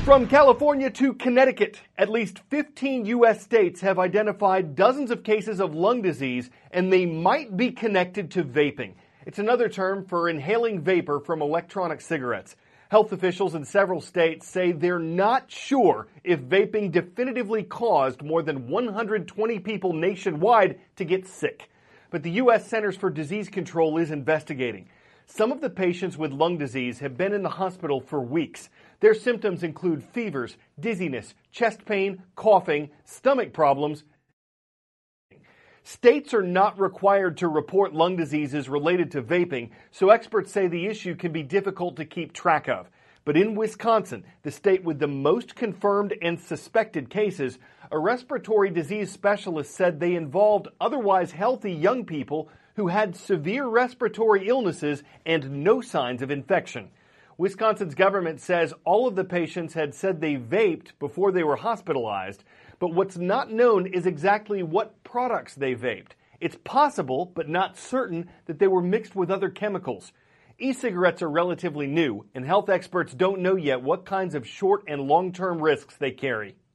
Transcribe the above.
From California to Connecticut, at least 15 U.S. states have identified dozens of cases of lung disease, and they might be connected to vaping. It's another term for inhaling vapor from electronic cigarettes. Health officials in several states say they're not sure if vaping definitively caused more than 120 people nationwide to get sick. But the U.S. Centers for Disease Control is investigating. Some of the patients with lung disease have been in the hospital for weeks. Their symptoms include fevers, dizziness, chest pain, coughing, stomach problems. States are not required to report lung diseases related to vaping, so experts say the issue can be difficult to keep track of. But in Wisconsin, the state with the most confirmed and suspected cases, a respiratory disease specialist said they involved otherwise healthy young people who had severe respiratory illnesses and no signs of infection. Wisconsin's government says all of the patients had said they vaped before they were hospitalized, but what's not known is exactly what products they vaped. It's possible, but not certain, that they were mixed with other chemicals. E-cigarettes are relatively new, and health experts don't know yet what kinds of short and long-term risks they carry.